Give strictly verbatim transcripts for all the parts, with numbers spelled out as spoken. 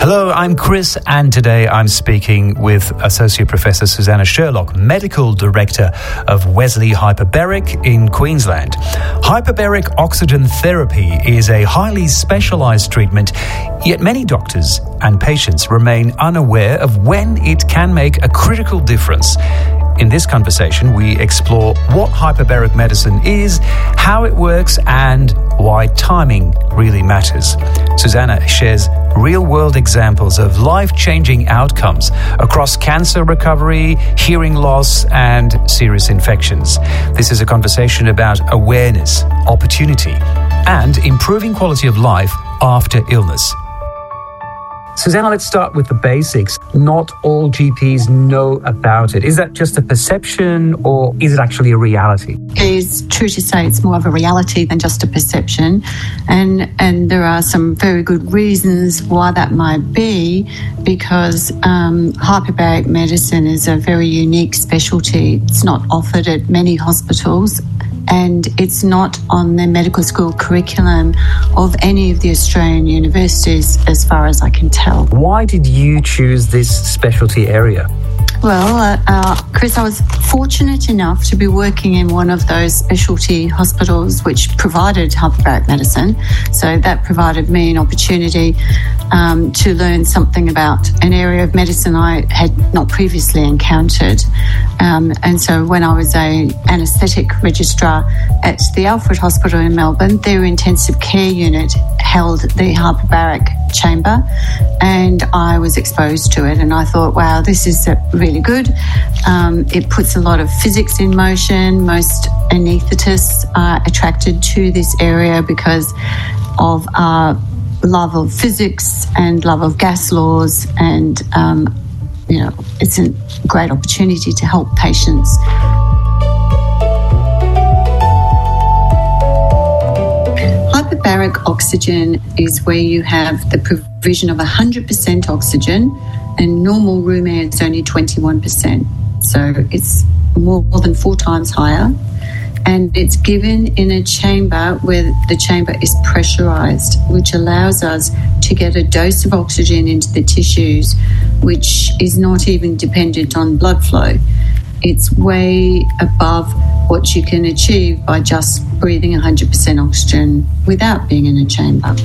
Hello, I'm Chris, and today I'm speaking with Associate Professor Susanna Sherlock, Medical Director of Wesley Hyperbaric in Queensland. Hyperbaric oxygen therapy is a highly specialised treatment, yet many doctors and patients remain unaware of when it can make a critical difference. In this conversation, we explore what hyperbaric medicine is, how it works, and why timing really matters. Susanna shares real-world examples of life-changing outcomes across cancer recovery, hearing loss, and serious infections. This is a conversation about awareness, opportunity, and improving quality of life after illness. Susanna, let's start with the basics. Not all G Ps know about it. Is that just a perception, or is it actually a reality? It's true to say it's more of a reality than just a perception. And and there are some very good reasons why that might be, because um, hyperbaric medicine is a very unique specialty. It's not offered at many hospitals, and it's not on the medical school curriculum of any of the Australian universities, as far as I can tell. Why did you choose this specialty area? Well, uh, uh, Chris, I was fortunate enough to be working in one of those specialty hospitals which provided hyperbaric medicine. So that provided me an opportunity um, to learn something about an area of medicine I had not previously encountered. Um, and so when I was a anaesthetic registrar at the Alfred Hospital in Melbourne, their intensive care unit held the hyperbaric chamber, and I was exposed to it, and I thought, wow, this is really good. Um, it puts a lot of physics in motion. Most anaesthetists are attracted to this area because of our love of physics and love of gas laws, and um, you know, it's a great opportunity to help patients. Hyperbaric oxygen is where you have the provision of one hundred percent oxygen, and normal room air is only twenty-one percent. So it's more than four times higher. And it's given in a chamber where the chamber is pressurized, which allows us to get a dose of oxygen into the tissues, which is not even dependent on blood flow. It's way above what you can achieve by just breathing one hundred percent oxygen without being in a chamber.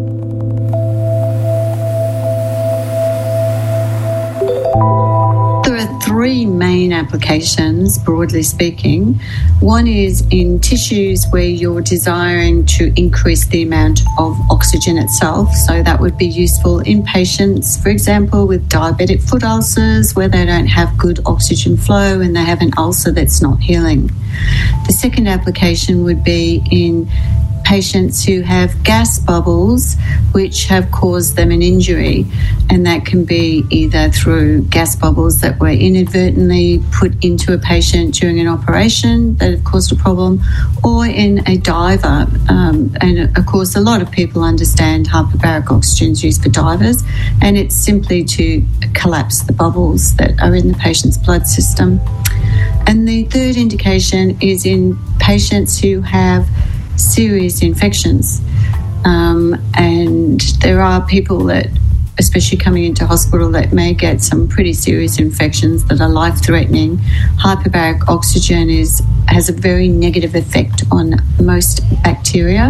There are three main applications, broadly speaking. One is in tissues where you're desiring to increase the amount of oxygen itself. So that would be useful in patients, for example, with diabetic foot ulcers, where they don't have good oxygen flow and they have an ulcer that's not healing. The second application would be in patients who have gas bubbles which have caused them an injury, and that can be either through gas bubbles that were inadvertently put into a patient during an operation that have caused a problem, or in a diver. Um, and of course, a lot of people understand hyperbaric oxygen is used for divers, and it's simply to collapse the bubbles that are in the patient's blood system. And the third indication is in patients who have serious infections. Um, and there are people that, especially coming into hospital, that may get some pretty serious infections that are life-threatening. Hyperbaric oxygen is has a very negative effect on most bacteria,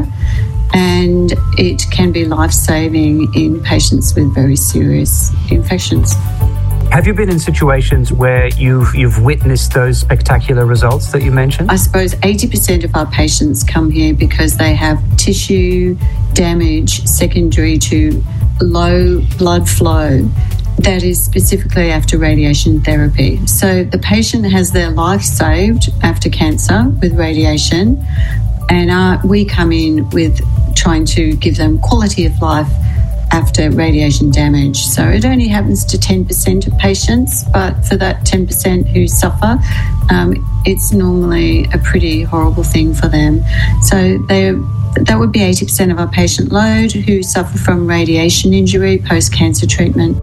and it can be life-saving in patients with very serious infections. Have you been in situations where you've you've witnessed those spectacular results that you mentioned? I suppose eighty percent of our patients come here because they have tissue damage secondary to low blood flow that is specifically after radiation therapy. So the patient has their life saved after cancer with radiation, and uh, we come in with trying to give them quality of life after radiation damage. So it only happens to ten percent of patients, but for that ten percent who suffer, um, it's normally a pretty horrible thing for them. So they that would be eighty percent of our patient load who suffer from radiation injury post-cancer treatment.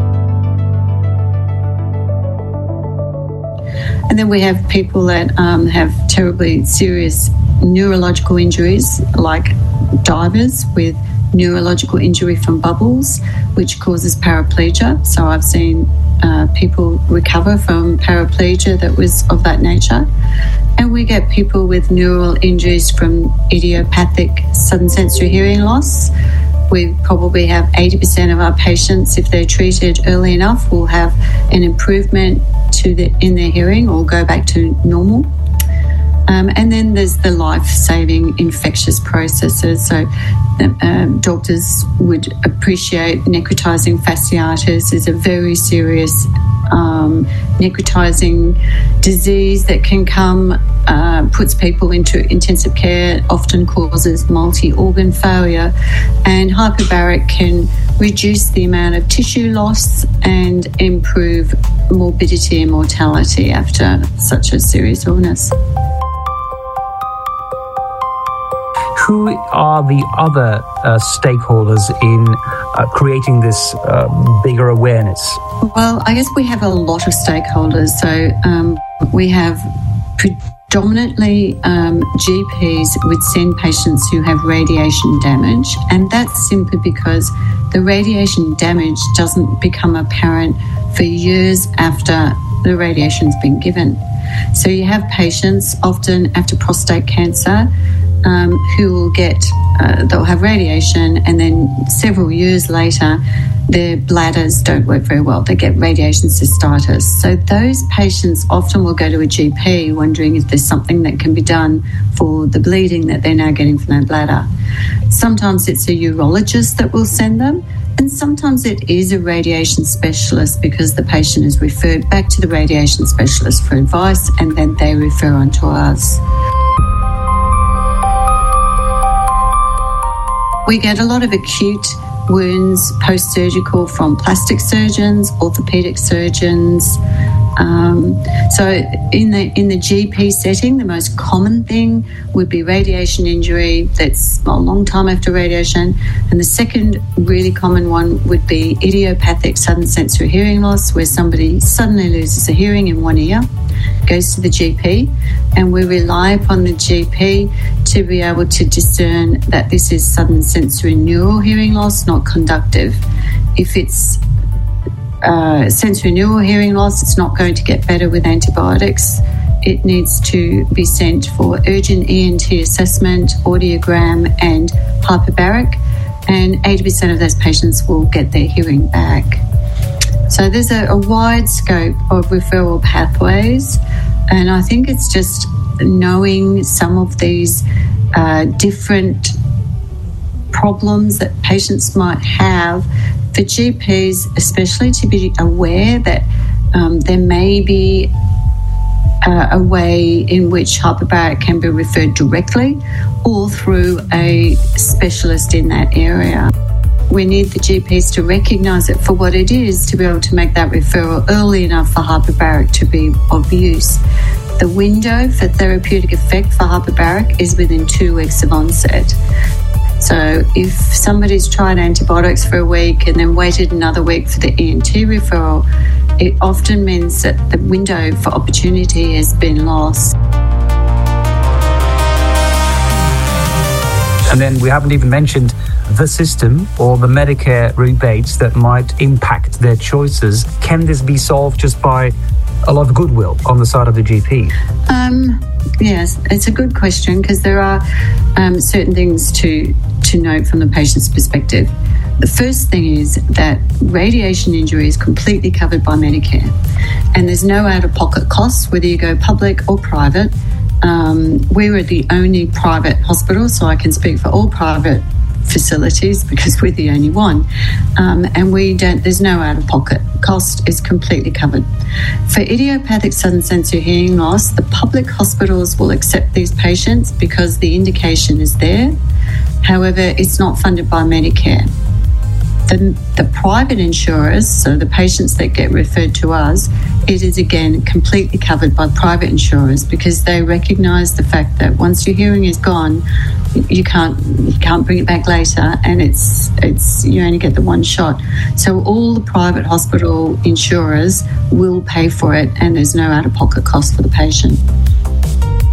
And then we have people that um, have terribly serious neurological injuries, like divers with neurological injury from bubbles, which causes paraplegia. So I've seen uh, people recover from paraplegia that was of that nature. And we get people with neural injuries from idiopathic sudden sensory hearing loss. We probably have eighty percent of our patients, if they're treated early enough, will have an improvement to the, in their hearing or go back to normal. Um, and then there's the life-saving infectious processes. So um, doctors would appreciate necrotizing fasciitis is a very serious um, necrotizing disease that can come, uh, puts people into intensive care, often causes multi-organ failure. And hyperbaric can reduce the amount of tissue loss and improve morbidity and mortality after such a serious illness. Who are the other uh, stakeholders in uh, creating this uh, bigger awareness? Well, I guess we have a lot of stakeholders. So um, we have predominantly um, G Ps would send patients who have radiation damage, and that's simply because the radiation damage doesn't become apparent for years after the radiation's been given. So you have patients often after prostate cancer Um, who will get, uh, they'll have radiation, and then several years later their bladders don't work very well. They get radiation cystitis. So those patients often will go to a G P wondering if there's something that can be done for the bleeding that they're now getting from their bladder. Sometimes it's a urologist that will send them, and sometimes it is a radiation specialist because the patient is referred back to the radiation specialist for advice, and then they refer on to us. We get a lot of acute wounds post-surgical from plastic surgeons, orthopaedic surgeons. Um, so in the in the G P setting, the most common thing would be radiation injury that's a long time after radiation. And the second really common one would be idiopathic sudden sensory hearing loss, where somebody suddenly loses a hearing in one ear, goes to the G P, and we rely upon the G P to be able to discern that this is sudden sensory neural hearing loss, not conductive. If it's uh, sensory neural hearing loss, it's not going to get better with antibiotics. It needs to be sent for urgent E N T assessment, audiogram and hyperbaric, and eighty percent of those patients will get their hearing back. So there's a, a wide scope of referral pathways, and I think it's just knowing some of these uh, different problems that patients might have for G Ps, especially to be aware that um, there may be uh, a way in which hyperbaric can be referred directly or through a specialist in that area. We need the G Ps to recognise it for what it is, to be able to make that referral early enough for hyperbaric to be of use. The window for therapeutic effect for hyperbaric is within two weeks of onset. So if somebody's tried antibiotics for a week and then waited another week for the E N T referral, it often means that the window for opportunity has been lost. And then we haven't even mentioned the system or the Medicare rebates that might impact their choices. Can this be solved just by a lot of goodwill on the side of the G P? Um, yes, it's a good question, because there are um, certain things to, to note from the patient's perspective. The first thing is that radiation injury is completely covered by Medicare, and there's no out-of-pocket costs whether you go public or private. Um, we were the only private hospital, so I can speak for all private facilities because we're the only one, um, and we don't. There's no out-of-pocket cost; is completely covered. For idiopathic sudden sensory hearing loss, the public hospitals will accept these patients because the indication is there. However, it's not funded by Medicare. The, the private insurers, so the patients that get referred to us, it is again completely covered by private insurers because they recognise the fact that once your hearing is gone, you can't you can't bring it back later, and it's it's you only get the one shot. So all the private hospital insurers will pay for it, and there's no out-of-pocket cost for the patient.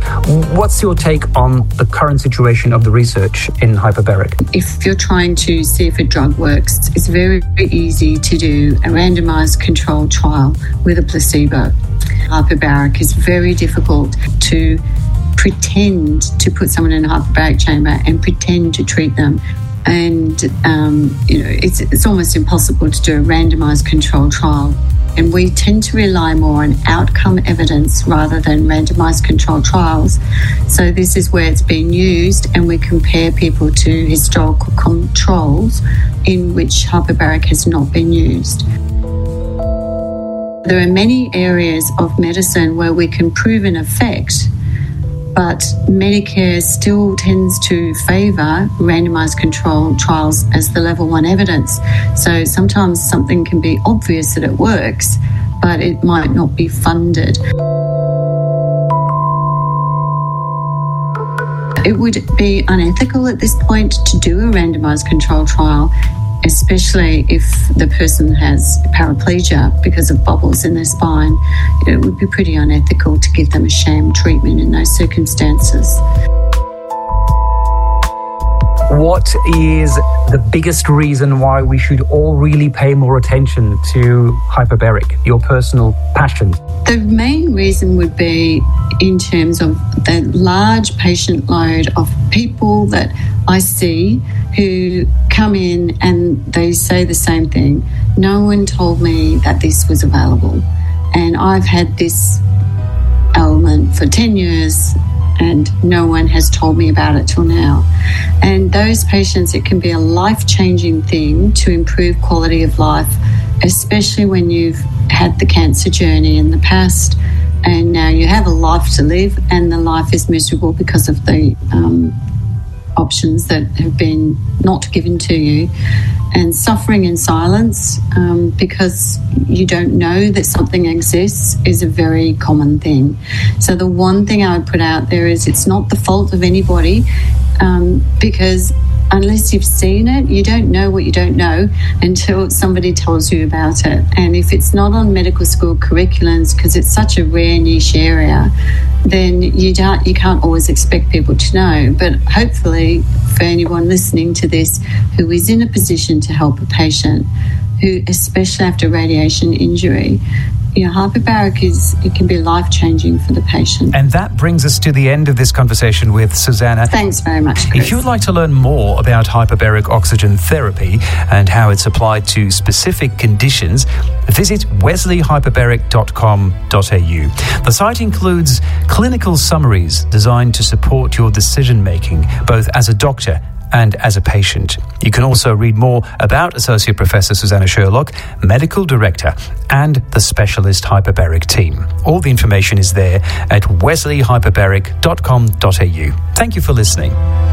What's your take on the current situation of the research in hyperbaric? If you're trying to see if a drug works, it's very, very easy to do a randomized controlled trial with a placebo. Hyperbaric is very difficult to pretend to put someone in a hyperbaric chamber and pretend to treat them. And, um, you know, it's, it's almost impossible to do a randomized controlled trial. And we tend to rely more on outcome evidence rather than randomized controlled trials. So this is where it's been used, and we compare people to historical controls in which hyperbaric has not been used. There are many areas of medicine where we can prove an effect, but Medicare still tends to favour randomised controlled trials as the level one evidence. So sometimes something can be obvious that it works, but it might not be funded. It would be unethical at this point to do a randomised controlled trial, especially if the person has paraplegia because of bubbles in their spine. It would be pretty unethical to give them a sham treatment in those circumstances. What is the biggest reason why we should all really pay more attention to hyperbaric, your personal passion? The main reason would be in terms of the large patient load of people that I see who come in and they say the same thing. No one told me that this was available. And I've had this ailment for ten years and no one has told me about it till now. And those patients, it can be a life-changing thing to improve quality of life, especially when you've had the cancer journey in the past and now you have a life to live and the life is miserable because of the um, options that have been not given to you, and suffering in silence um, because you don't know that something exists is a very common thing. So the one thing I would put out there is it's not the fault of anybody, um, because unless you've seen it, you don't know what you don't know until somebody tells you about it. And if it's not on medical school curriculums, because it's such a rare niche area, then you don't, you can't always expect people to know. But hopefully for anyone listening to this who is in a position to help a patient, who especially after radiation injury, you know, hyperbaric is, it can be life-changing for the patient. And that brings us to the end of this conversation with Susanna. Thanks very much, Chris. If you'd like to learn more about hyperbaric oxygen therapy and how it's applied to specific conditions, visit wesley hyperbaric dot com dot a u. The site includes clinical summaries designed to support your decision-making, both as a doctor and as a patient. You can also read more about Associate Professor Susanna Sherlock, Medical Director, and the specialist hyperbaric team. All the information is there at wesley hyperbaric dot com dot a u. Thank you for listening.